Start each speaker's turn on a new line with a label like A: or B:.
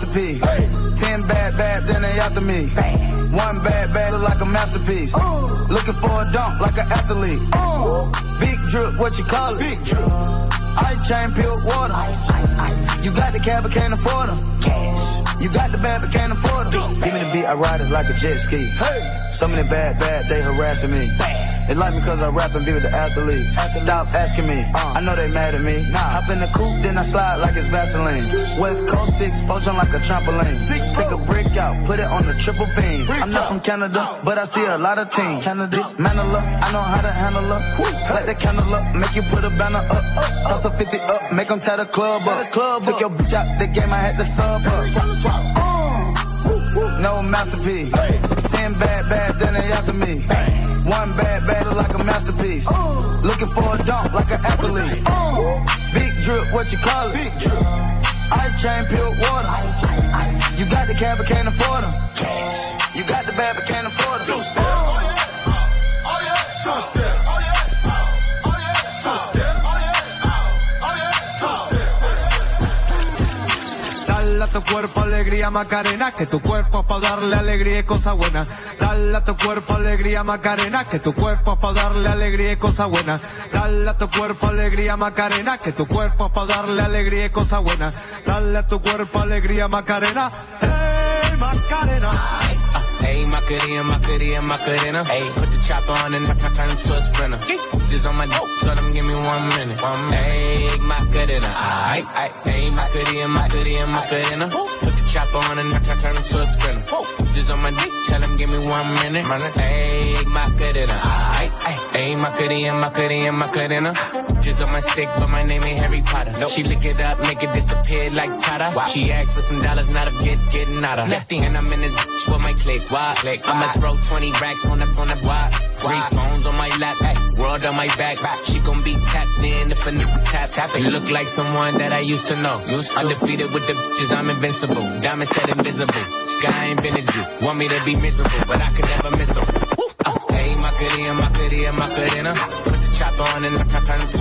A: masterpiece. 10 bad, then they after me. One bad, look like a masterpiece. Looking for a dunk like an athlete. Big drip, what you call it? Big drip. Ice chain, pure water. Ice. You got the cab, but can't afford them. Cash. You got the bad, but can't afford them. Give me the beat, I ride it like a jet ski. Some of the bad, they harassing me. They like me cause I rap and be with the athletes. Stop asking me, I know they mad at me. Hop in the coupe, then I slide like it's Vaseline. West Coast 6, poach on like a trampoline. Take a brick out, put it on the triple beam. I'm not from Canada, but I see a lot of teams. Dismantle her, I know how to handle her. Light the candle up, make you put a banner up. Toss a 50 up, make them tie the club up. Took your bitch out the game, I had to sub her. No masterpiece. 10 bad, then they after me. One bad, look like a masterpiece. Looking for a dunk like an athlete. Big drip, what you call it? Big drip. Ice chain, pure water. Ice. You got the cab, but can't afford them. Cash. You got the bad, but can't afford them. Two-step. Two-step.
B: Dale a tu cuerpo alegría Macarena, que tu cuerpo es pa' darle alegría y cosa buena. Dale a tu cuerpo alegría Macarena, que tu cuerpo es pa' darle alegría y cosa buena. Dale a tu cuerpo alegría Macarena, que tu cuerpo es pa' darle alegría y cosa buena. Dale a tu cuerpo alegría Macarena, hey Macarena.
C: Hey, Macarena. Hey, put the chopper on and turn it to a sprinter. Just on my dope, so them give me 1 minute. Hey, Macarena. Hey, Macarena. Put the chopper on and turn it to a sprinter. Just on my dick, tell them give me 1 minute. Hey, Macarena. Hey, Macarena. Just on my stick, but my name ain't Harry Potter. Nope. She lick it up, make it disappear like Tata. Wow. She asked for some dollars, not a getting out of. Lefty, and I'm in this bitch with my click. I'ma throw 20 racks on the wide. 3 phones on my lap, world on my back. She gon' be tapped in if a nigga tap it. You look like someone that I used to know. Undefeated with the bitches, I'm invincible. Diamond said invisible. Guy ain't been a Jew. Want me to be miserable, but I could never miss him. Hey, Macarena. Put the chopper on and turn it